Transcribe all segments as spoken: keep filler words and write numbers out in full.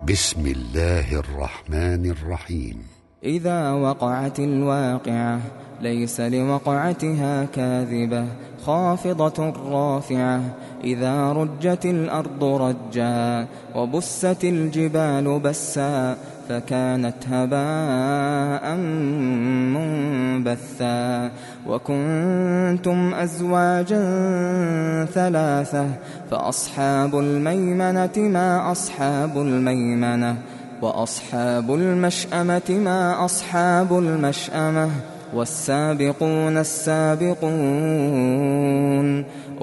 بسم الله الرحمن الرحيم. إذا وقعت الواقعة ليس لوقعتها كاذبة خافضة رافعة إذا رجت الأرض رجا وبست الجبال بسا فكانت هباء منبثا وكنتم أزواجا ثلاثة فأصحاب الميمنة ما أصحاب الميمنة وأصحاب المشأمة ما أصحاب المشأمة والسابقون السابقون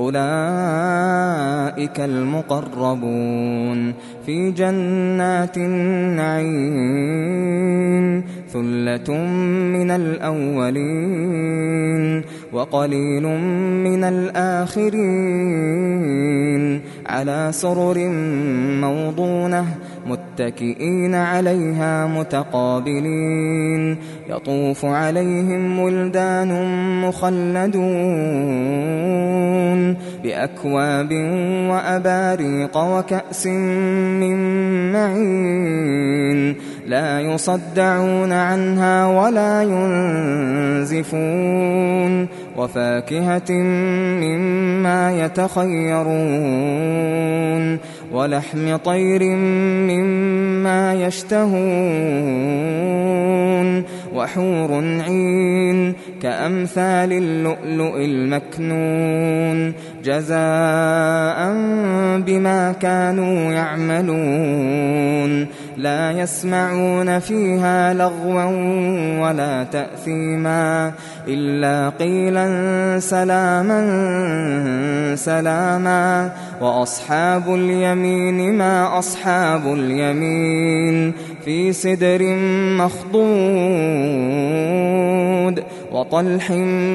أولئك المقربون في جنات النعيم ثلة من الأولين وقليل من الآخرين على سرر موضونة متكئين عليها متقابلين يطوف عليهم ولدان مخلدون بأكواب وأباريق وكأس من معين لا يصدعون عنها ولا ينزفون وفاكهة مما يتخيرون ولحم طير مما يشتهون وحور عين كأمثال اللؤلؤ المكنون جزاء بما كانوا يعملون لا يسمعون فيها لغوا ولا تأثيما إلا قيلا سلاما سلاما وأصحاب اليمين ما أصحاب اليمين في سدر مخضود وطلح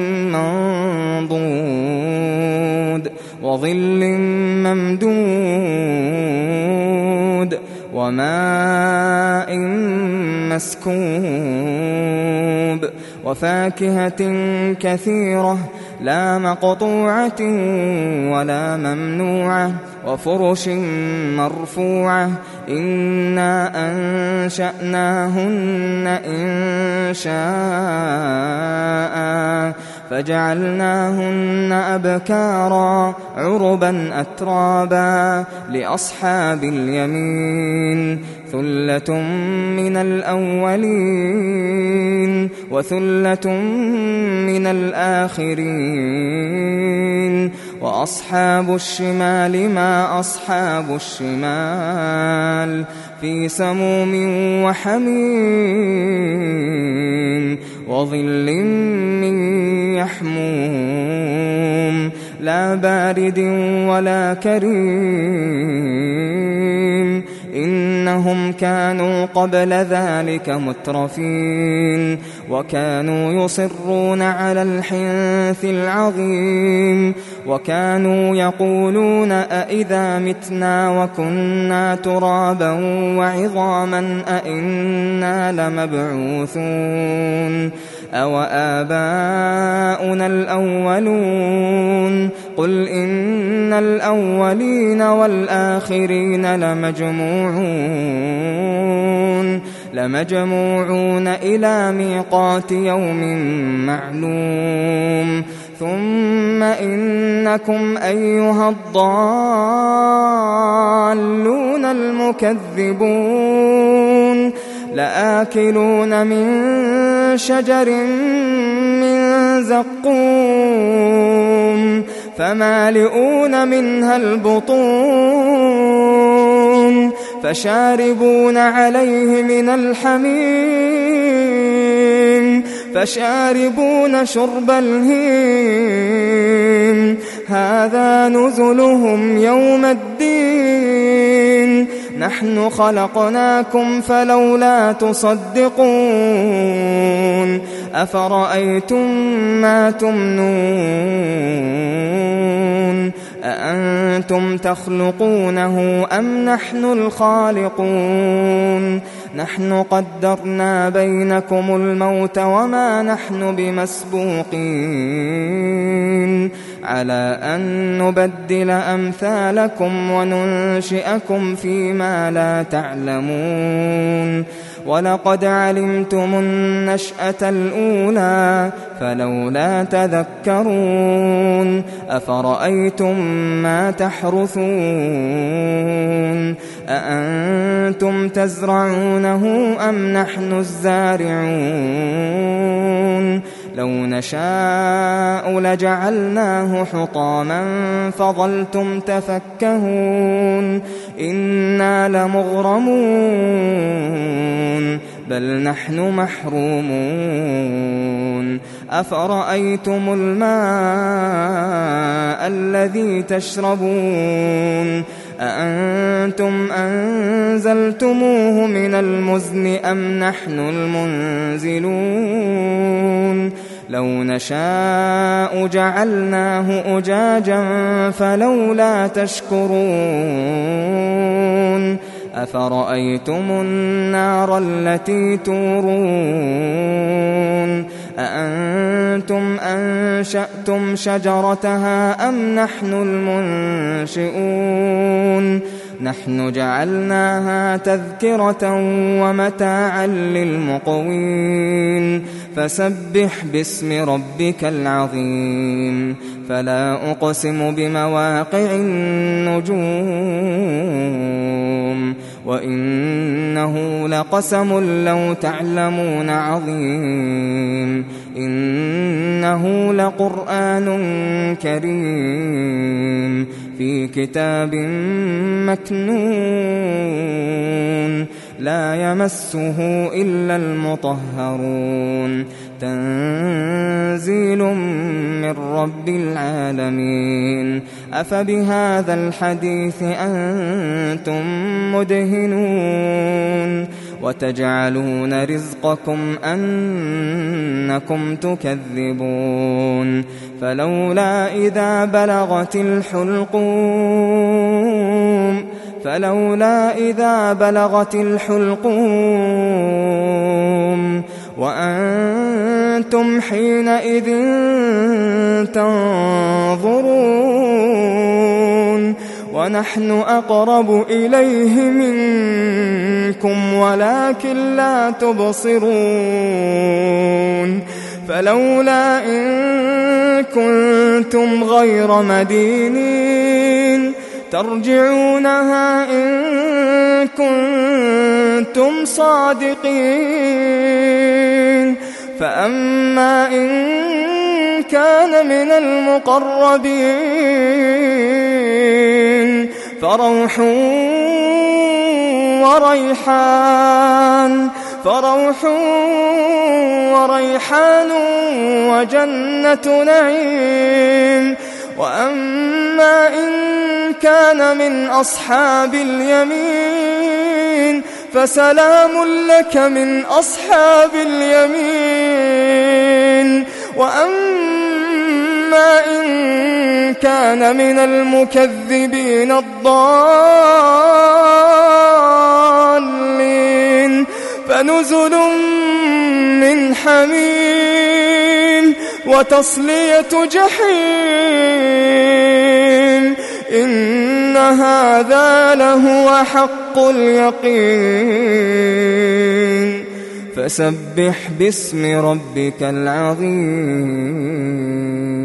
منضود وظل ممدود وماء مسكوب وفاكهة كثيرة لا مقطوعة ولا ممنوعة وفرش مرفوعة إنا أنشأناهن إنشاء فجعلناهن أبكارا عربا أترابا لأصحاب اليمين ثلة من الأولين وثلة من الآخرين وأصحاب الشمال ما أصحاب الشمال في سموم وحميم وظل من يحموم لا بارد ولا كريم إنهم كانوا قبل ذلك مترفين وكانوا يصرون على الحنث العظيم وكانوا يقولون أئذا متنا وكنا ترابا وعظاما أئنا لمبعوثون أو آباؤنا الأولون قل إن الأولين والآخرين لمجموعون لمجموعون إلى ميقات يوم معلوم ثم إنكم أيها الضالون المكذبون لآكلون من شجر من زقوم فمالئون منها البطون فشاربون عليه من الحميم فشاربون شرب الهيم هذا نزلهم يوم الدين نحن خلقناكم فلولا تصدقون أفرأيتم ما تمنون أأنتم تخلقونه أم نحن الخالقون نحن قدرنا بينكم الموت وما نحن بمسبوقين على أن نبدل أمثالكم وننشئكم فيما لا تعلمون ولقد علمتم النشأة الأولى فلولا تذكرون أفرأيتم ما تحرثون أأنتم تزرعونه أم نحن الزارعون لو نشاء لجعلناه حطاما فظلتم تفكهون إنا لمغرمون بل نحن محرومون أفرأيتم الماء الذي تشربون أأنتم أنزلتموه من المزن أم نحن المنزلون لو نشاء جعلناه أجاجا فلولا تشكرون أفرأيتم النار التي تورون أأنتم أنشأتم شجرتها أم نحن المنشئون نحن جعلناها تذكرة ومتاعا للمقوين فسبح باسم ربك العظيم فلا أقسم بمواقع النجوم وإنه لقسم لو تعلمون عظيم إنه لقرآن كريم في كتاب مكنون لا يمسه إلا المطهرون تنزيل من رب العالمين أفبهذا الحديث أنتم مدهنون وتجعلون رزقكم أنكم تكذبون فلولا إذا بلغت الحلقوم فلولا إذا بلغت الحلقوم وأنتم حينئذ تنظرون ونحن أقرب إليه منكم ولكن لا تبصرون فلولا إن كنتم غير مدينين ترجعونها إن كنتم صادقين فأما إن كان من المقربين فروح وريحان فروح وريحان وجنة نعيم وأما إن كان من أصحاب اليمين فسلام لك من أصحاب اليمين وأما إن كان من المكذبين الضالين فنزل من حميم وتصلية جحيم إن هذا لهو حق اليقين فسبح باسم ربك العظيم.